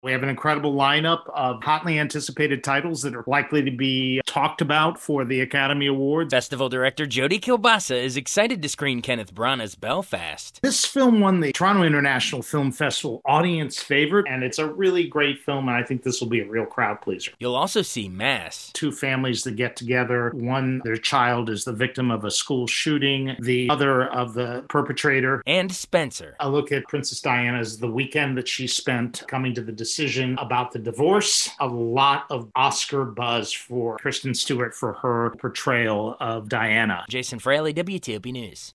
We have an incredible lineup of hotly anticipated titles that are likely to be talked about for the Academy Awards. Festival director Jody Kilbasa is excited to screen Kenneth Branagh's Belfast. This film won the Toronto International Film Festival audience favorite, and it's a really great film, and I think this will be a real crowd pleaser. You'll also see Mass. Two families that get together. One, their child is the victim of a school shooting, the other of the perpetrator. And Spencer. A look at Princess Diana's the weekend that she spent coming to the decision about the divorce. A lot of Oscar buzz for Kristen Stewart for her portrayal of Diana. Jason Fraley, WTOP News.